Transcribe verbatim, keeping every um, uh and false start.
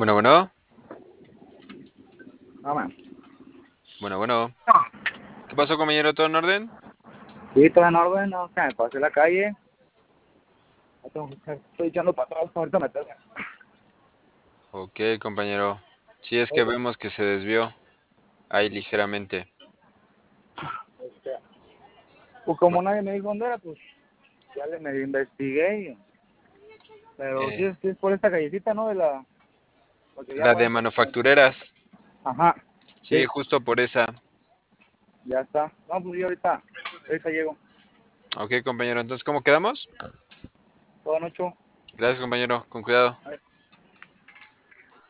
Bueno, bueno, No, man. bueno, bueno. ¿Qué pasó, compañero? ¿Todo en orden? Sí, todo en orden, no, que me pasé la calle. Ya tengo que- Estoy echando para atrás, ahorita me toca. Ok, compañero. Sí, es que Oye, vemos que se desvió ahí ligeramente. este, pues como nadie me dijo dónde era, pues ya le medio investigué. y- Pero sí Eh, es, sí es por esta callecita, ¿no? De la. Porque ya la voy a de empezar. manufactureras. Ajá, Sí, sí, justo por esa. ya está. No, pues yo ahorita, ahorita llego. Ok, compañero. Entonces, ¿cómo quedamos? Todo noche. Gracias, compañero. Con cuidado.